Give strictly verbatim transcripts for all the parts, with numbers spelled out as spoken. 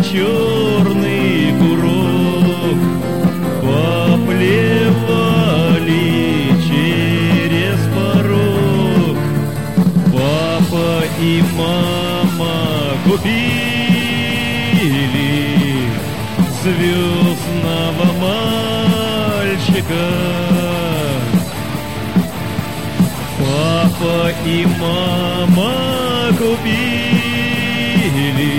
черный курок поплевали через порог. Папа и мама купили звездного мальчика. Папа и мама купили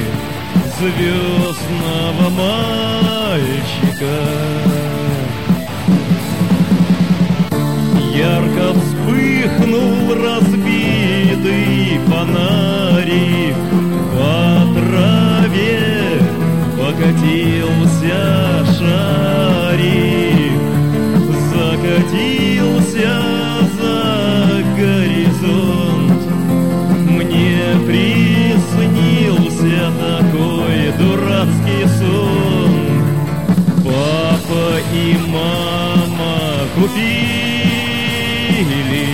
звездного мальчика. Ярко вспыхнул разбитый фонарик, по траве покатился шарик, закатился за горизонт. Мне приснился такой дурацкий сон. Папа и мама купили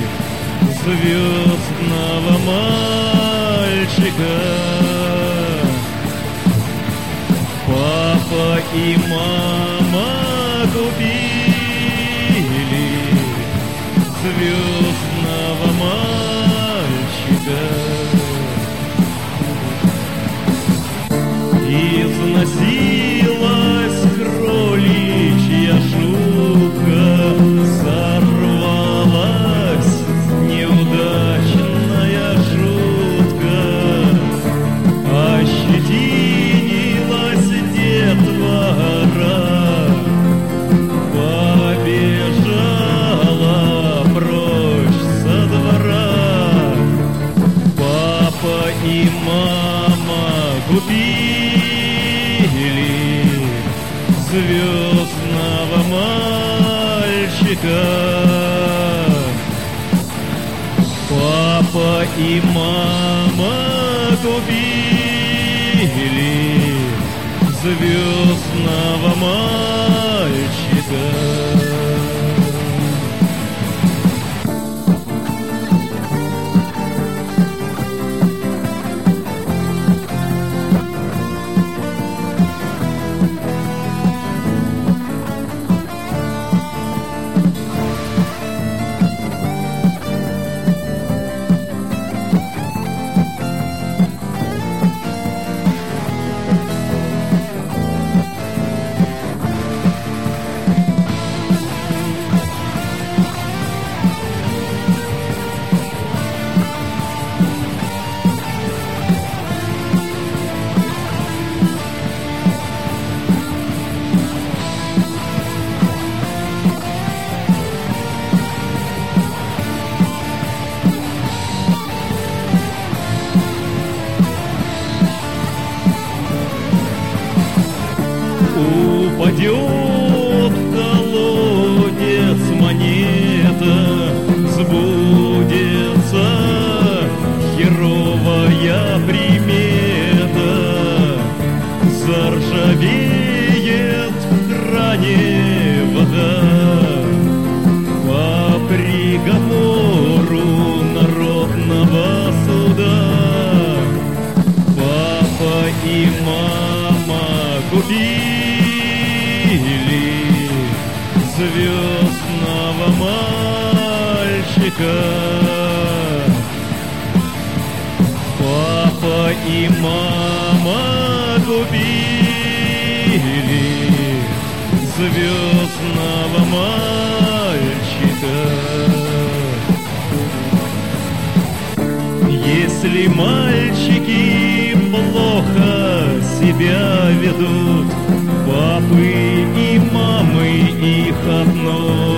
звездного мальчика. Папа и мама купили звездного мальчика. Износилась кроличья шубка, сорвалась неудачная шутка, ощетинилась детвора, побежала прочь со двора. Папа и мама купили звездного мальчика. Папа и мама купили звездного мальчика. Упадет в колодец монета, сбудется херовая примета. Заржавеет в кране вода по приговору народного суда. Папа и мама купили звездного мальчика. Папа и мама купили звездного мальчика. Если мальчики плохо себя ведут, папы и мамы их относят